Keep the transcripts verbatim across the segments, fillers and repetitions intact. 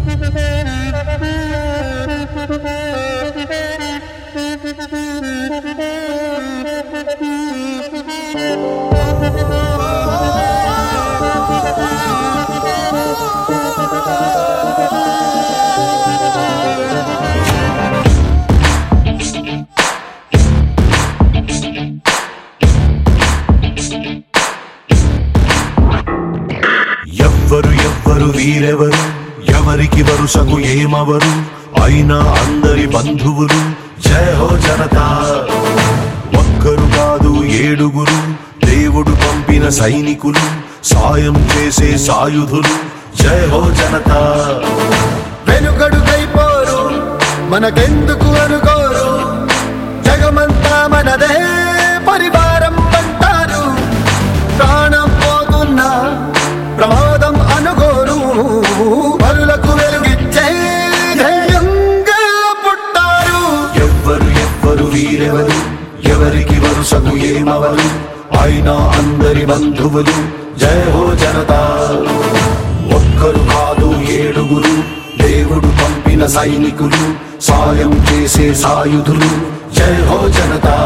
ఎవ్వరు ఎవ్వరు వీరెవరు, ఎవరికి వరుసకు ఏమవరు, అయినా అందరి బంధువులు. జయ హో జనతా. ఒక్కరు కాదు ఏడుగురు, దేవుడు పంపిన సైనికులు, సాయం చేసే సాయుధులు. జయ హో జనతా. వెనుకడుకైపోరు, మనకెందుకు అనుకోరు, జగమంతా మనదే పరివారం అంటారు. ప్రాణం పోతున్నా ప్రమాదం అనుకోరు, పరులకు వెలుగిచ్చే ధైర్యంగా పుట్టారు. ఎవ్వరు ఎవ్వరు వీరెవరు, ఎవరికి వరుసకు ఏమవరు, అయినా అందరి బంధువులు. జయ హో జనతా. ఒక్కరు కాదు ఏడుగురు, దేవుడు పంపిన సైనికులు, సాయం చేసే సాయుధులు. జయ హో జనతా.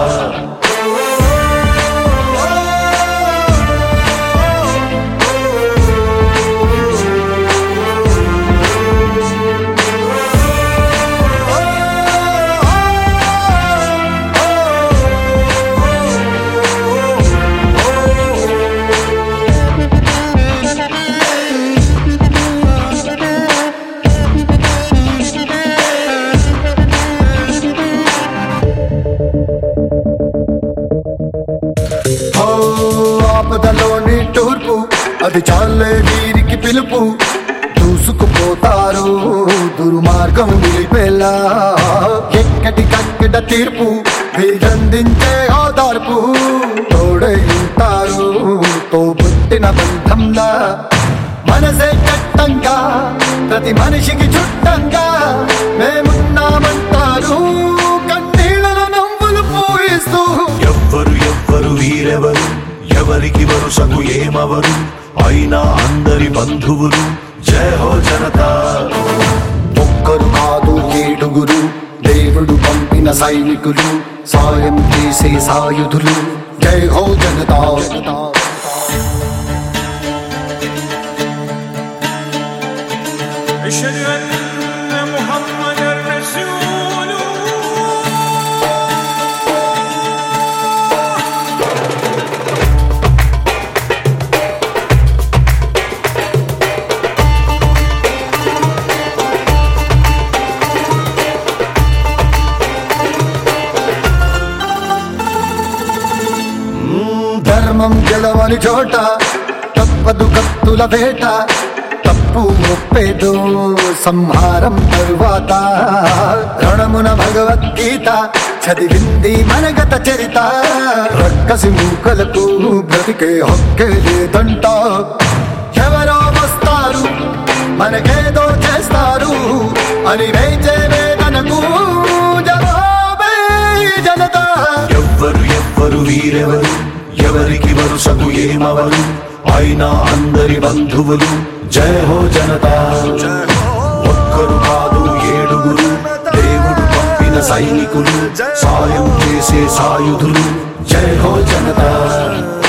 ఆపదలోని తూర్పు, అది చాలే వీరికి పిలుపు. దూసుకుపోతారు దుర్మార్గం నిలిపేలా, ఎక్కడి కక్కడ తీర్పు వీరందించే ఆధార్పు. తోడై ఉంటారు తో పుట్టిన బంధంలా, మనసే చట్టంగా ప్రతి మనిషికి చుట్టంగా. మేమున్నామంటారు కన్నీళ్ళలో నవ్వులు పూయిస్తూ. ఎవ్వరు ఎవ్వరు వీరెవరు, ఎవరికి వరుసకు ఏమవరు, అయినా అందరి బంధువులు. జయ హో జనతా. ఒక్కరు కాదు ఏడుగురు, దేవుడు పంపిన సైనికులు, సాయం చేసే సాయుధులు. జై హో జనతా. ధర్మం గెలవని చోట తప్పదు కత్తుల వేట. తప్పు ఒప్పేదో సంహారం తరువాత, రణమున భగవద్గీత చదివింది మనగత చరిత. రక్కసి మూకలకు బ్రతికే హక్కే లేదంట. ఎవరో వస్తారు మనకేదో చేస్తారు అని వేచే వేదనకు జవాబే జనతా. ఎవ్వరు ఎవ్వరు వీరెవరు, ఎవరికి వరుసకు ఏమవరు, అయినా అందరి బంధువులు. జయ హో జనతా. ఒక్కరు కాదు ఏడుగురు, దేవుడు పంపిన సైనికులు, సాయం చేసే సాయుధులు. జయ హో జనతా.